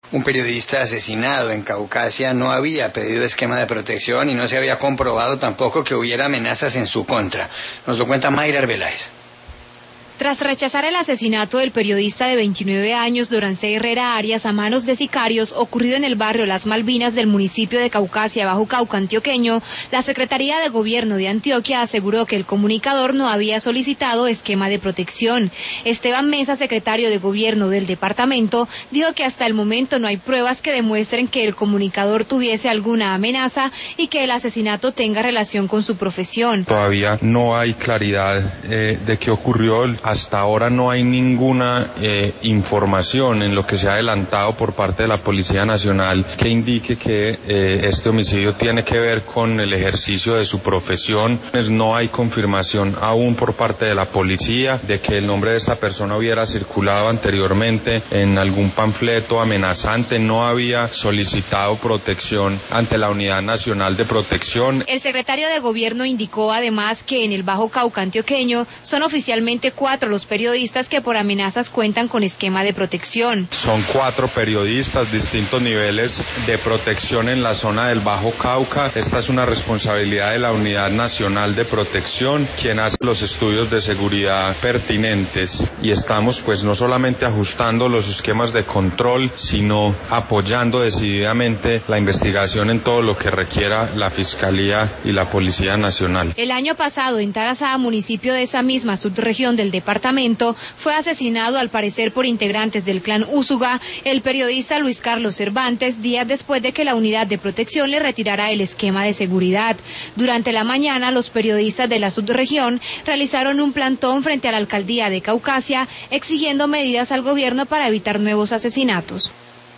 un periodista asesinado en Caucasia no había pedido esquema de protección y no se había comprobado tampoco que hubiera amenazas en su contra. Nos lo cuenta Mayra Arbeláez. Tras rechazar el asesinato del periodista de 29 años Dorancé Herrera Arias a manos de sicarios ocurrido en el barrio Las Malvinas del municipio de Caucasia, Bajo Cauca antioqueño, la Secretaría de Gobierno de Antioquia aseguró que el comunicador no había solicitado esquema de protección. Esteban Mesa, secretario de Gobierno del departamento, dijo que hasta el momento no hay pruebas que demuestren que el comunicador tuviese alguna amenaza y que el asesinato tenga relación con su profesión. Todavía no hay claridad de qué ocurrió. Hasta ahora no hay ninguna información en lo que se ha adelantado por parte de la Policía Nacional que indique que este homicidio tiene que ver con el ejercicio de su profesión. No hay confirmación aún por parte de la policía de que el nombre de esta persona hubiera circulado anteriormente en algún panfleto amenazante. No había solicitado protección ante la Unidad Nacional de Protección. El secretario de Gobierno indicó además que en el Bajo Cauca antioqueño son oficialmente 4 los periodistas que por amenazas cuentan con esquema de protección. Son 4 periodistas, distintos niveles de protección en la zona del Bajo Cauca. Esta es una responsabilidad de la Unidad Nacional de Protección, quien hace los estudios de seguridad pertinentes, y estamos pues no solamente ajustando los esquemas de control, sino apoyando decididamente la investigación en todo lo que requiera la Fiscalía y la Policía Nacional. El año pasado en Tarazá, municipio de esa misma subregión del departamento, fue asesinado al parecer por integrantes del clan Úsuga el periodista Luis Carlos Cervantes, días después de que la unidad de protección le retirara el esquema de seguridad. Durante la mañana, los periodistas de la subregión realizaron un plantón frente a la alcaldía de Caucasia, exigiendo medidas al gobierno para evitar nuevos asesinatos.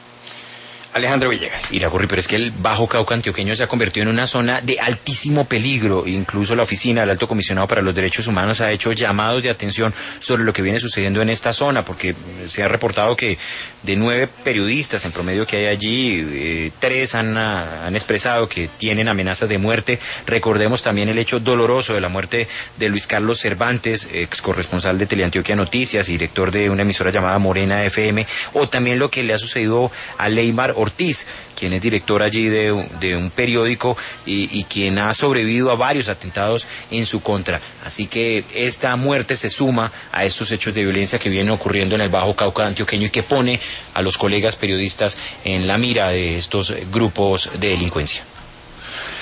Alejandro Villegas. Iragorri, pero es que el Bajo Cauca antioqueño se ha convertido en una zona de altísimo peligro. Incluso la oficina del Alto Comisionado para los Derechos Humanos ha hecho llamados de atención sobre lo que viene sucediendo en esta zona, porque se ha reportado que de 9 periodistas en promedio que hay allí, 3 han expresado que tienen amenazas de muerte. Recordemos también el hecho doloroso de la muerte de Luis Carlos Cervantes, ex corresponsal de Teleantioquia Noticias y director de una emisora llamada Morena FM, o también lo que le ha sucedido a Leymar Ortiz, quien es director allí de un periódico y quien ha sobrevivido a varios atentados en su contra. Así que esta muerte se suma a estos hechos de violencia que vienen ocurriendo en el Bajo Cauca antioqueño y que pone a los colegas periodistas en la mira de estos grupos de delincuencia.